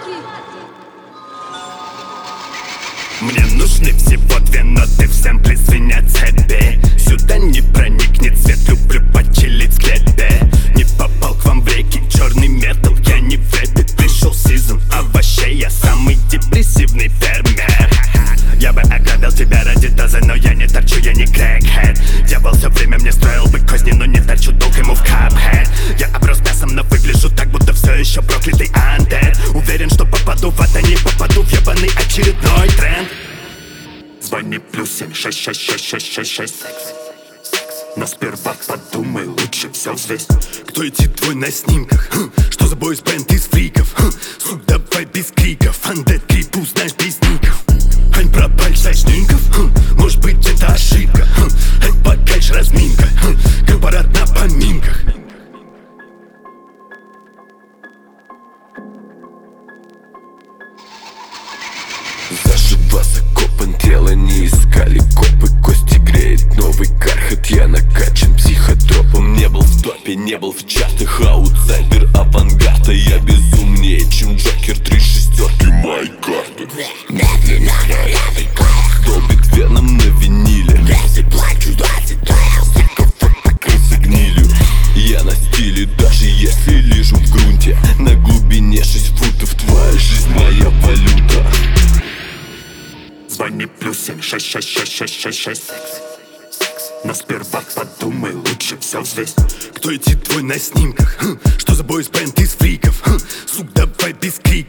Мне нужны всего две ноты в сэмпле звенят цепи. Сюда не проникнет свет, люблю почилить в склепе. Не попал к вам в реки, черный метал, я не в рэпе. Пришел сезон овощей, я самый депрессивный фермер. Я бы ограбил тебя ради дозы, но я не торчу, я не крэкхед. Дьявол все время мне строил бы козни, но не торчу долг ему в капхед. Я оброс мясом, но выгляжу так, будто все еще проклятый андед. Уверен, что попаду в ад, а не попаду в ебаный очередной тренд. Звони +7 66666. Но сперва подумай, лучше все взвесь. Кто эти твой на снимках? Что за бойс-бэнд из фриков? Сук, давай без криков. Андет крипу, знаешь, без ников. Ань, пропаль сочников. Может быть, это ошибка. Ань, покач, разминка. Корпорат на поминках. Заживо закопан, тело не искали копы. Кости греет новый кархат, я накачан психотропом. Не был в топе, не был в чатах, аутсайдер авангарда. Я безумнее, чем Джокер, 3 шестерки моей карты. Медленно ролевый класс Долбит веном на виниле. Весь плачу 20 трейл. Покрылся гнилью. Я на стиле, даже если лежу в грунте. На глубине 6 футов, твоя жизнь моя валюта. Звони +7 66666. Но сперва подумай, лучше все взвесь. Кто эти твой на снимках? Что за бойс-бэнд из фриков? Сук, давай без криков.